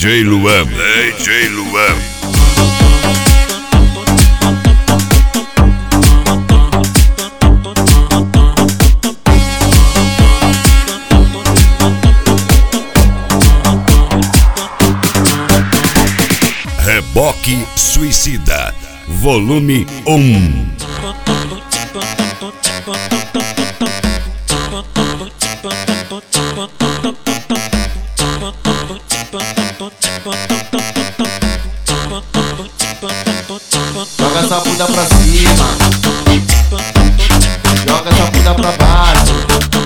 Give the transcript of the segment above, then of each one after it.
DJ Luan. DJ Luan. Reboque Suicida, volume 1. Joga essa bunda pra cima, joga essa bunda pra baixo,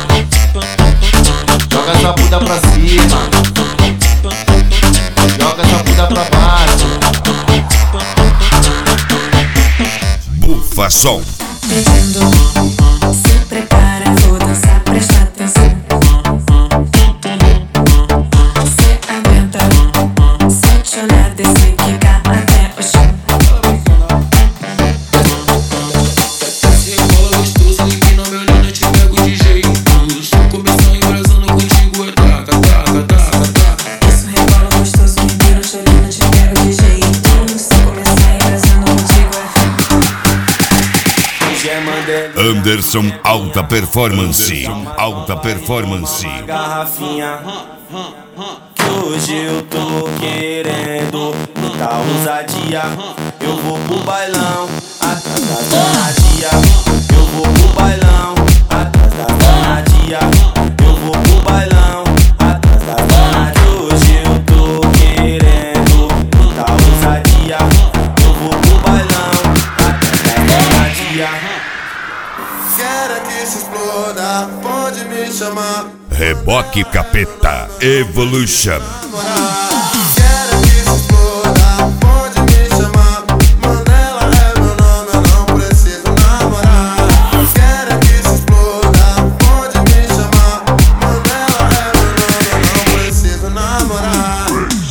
joga essa bunda pra cima, joga essa bunda pra baixo. Bufa som. Se prepara, vou dançar, presta atenção. Se aguenta, sente olhar, descer, quicar até o chão. Se rebola gostoso e que não me olhando eu te pego de jeito. Se eu começar embrasando contigo é taca, taca, taca, taca. Isso rebola gostoso, me vira te olhando, te pego de jeito. Se começar embrasando contigo Anderson Alta Performance. Alta Performance. Garrafinha que hoje eu tô querendo muita ousadia. Eu vou pro bailão atrás da danadia. Eu vou pro bailão atrás da danadia. Eu vou pro bailão atrás da danadia. Hoje eu tô querendo muita ousadia. Eu vou pro bailão atrás da danadia. Quero que se exploda, pode me chamar. Reboque Capeta Evolution. Quero que se exploda, pode me chamar. Mandela é meu nome, eu não preciso namorar. Quero que se exploda, pode me chamar. Mandela é meu nome, eu não preciso namorar.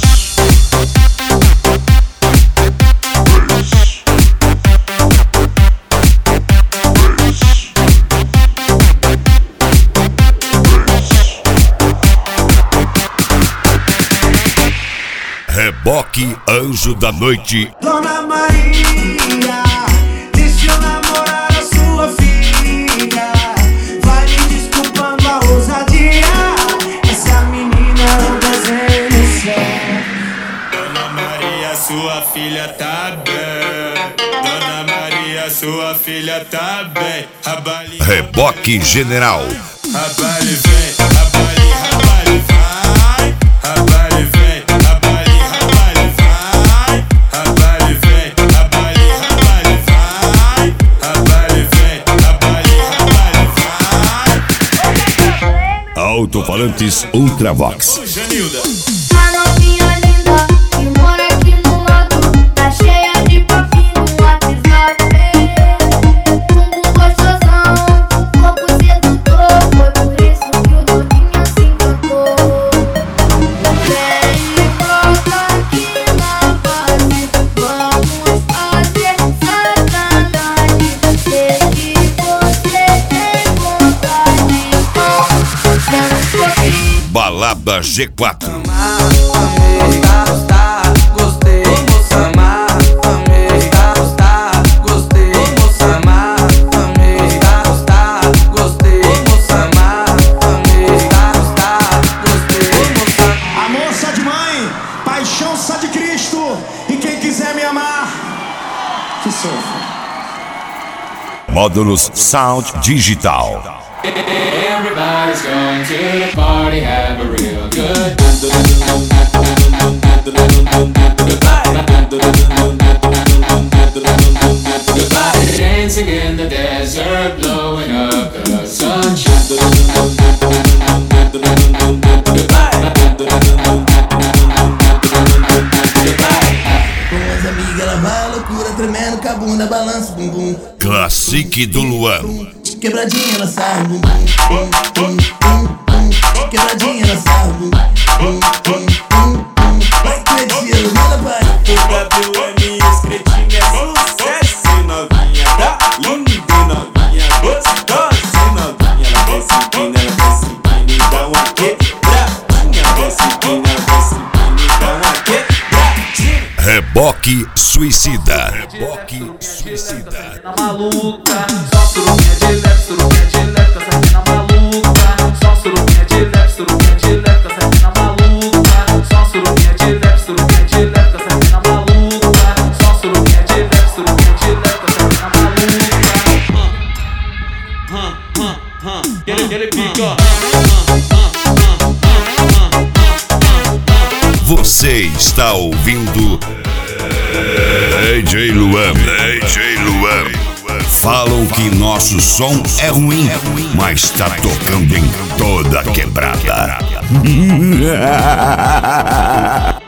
Reboque Anjo da Noite. Dona Maria, deixa eu namorar a sua filha. Vai me desculpando a ousadia. Essa menina é um desenho no céu. Dona Maria, sua filha tá bem. Dona Maria, sua filha tá bem. Rabali, Reboque General. rabali vem, rabali, rabali vai. Rabali vem, rabali, rabali vai. Rabali vem, rabali, rabali vai. Rabali vem, rabali, rabali vai. Alto-falantes Ultravox. Janilda. A novinha linda que mora aqui no lado, tá cheia de papinho no WhatsApp. Bumbum gostosão, corpo sedutor, foi por isso que o doninho se encantou. Vem e volta aqui na base, vamos fazer sacanagem. Sei que você tem vontade, vamos pouquinho. Balada G4. Amei, gostar, gostei. Amar, amei, gostar, gostei. Amar, amei, gostar, gostei. Amar, amei, gostar, gostei. Amor só de mãe, paixão só de Cristo. E quem quiser me amar, que sofra. Módulos Sound Digital. Everybody's going to the party, have a real good goodbye. Dancing in the desert, blowing up the sunshine. Com as amigas ela vai à loucura, tremendo com a bunda, balança o bumbum. Classique do Luan. Quebradinha ela sarra o bumbum, bum, bum, bum, bum. Quebradinha ela sarra o bumbum, bum, bum, bum, bum. Vai cretino, manda pai. O WM Escretinha é sucesso, novinha, tá linda e novinha, gostosa e novinha. Ela desce empina, ela desce empina e dá uma quebradinha. Desce empina, ela desce empina e dá uma Reboque Suicida. Reboque Suicida. Na maluca, só surubinha de leve, tá saindo na maluca. Só surubinha de leve, tá saindo na maluca. Só surubinha de leve, tá saindo na maluca. Só surubinha de leve, tá saindo na maluca. Ele pica. Você está ouvindo DJ Luan. Falam que nosso som é ruim, mas tá tocando em toda a quebrada.